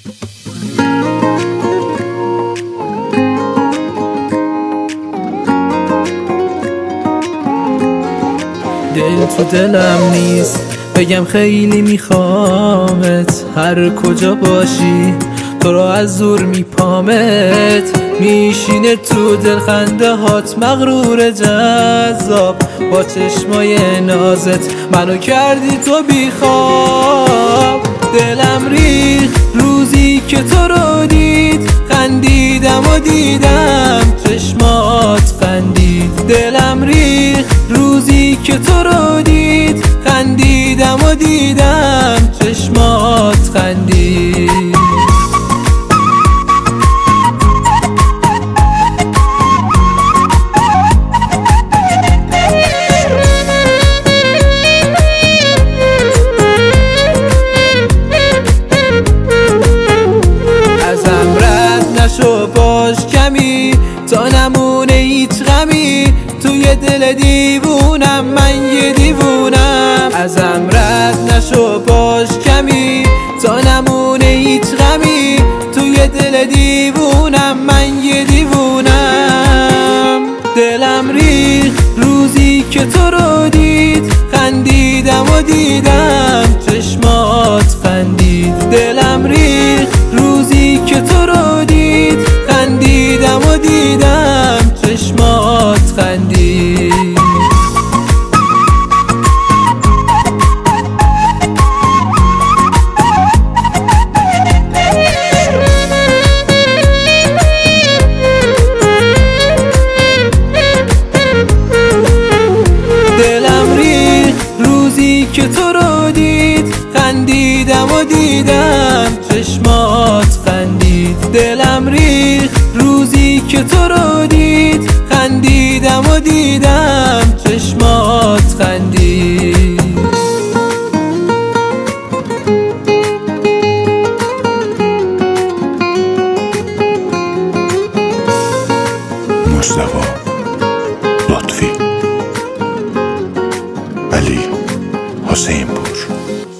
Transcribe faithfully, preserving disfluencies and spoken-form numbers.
دل تو دلم نیست بگم خیلی میخوامت، هر کجا باشی تو رو از زور میپامت. میشینه تو دل خنده هات مغرور جذاب، با چشمای نازت منو کردی تو بیخواب. دلم ریخت روزی که تو رو دید، خندیدم و دیدم چشمات خندید. دلم ریخت روزی که تو رو دید، خندیدم و دیدم چشمات خندید. ازم رد نشو باش کمی، تا نمونه هیچ غمی. توی دل دیوونم من یه دیوونم. ازم رد نشو باش کمی، تا نمونه هیچ غمی. توی دل دیوونم من یه دیوونم. دلم ریخت روزی که تو رو دید، خندیدم و دیدم چشمات خندید. دلم ریخت روزی که تو رو دید، خندیدم و دیدم چشمات خندید. دلم ریخت روزی که تو رو دید، خندیدم و دیدم چشمات خندید. دلم ریخت روزی که تو رو دید، خندیدم و دیدم چشمات خندید. مصطفی لطفی، علی حسین پور.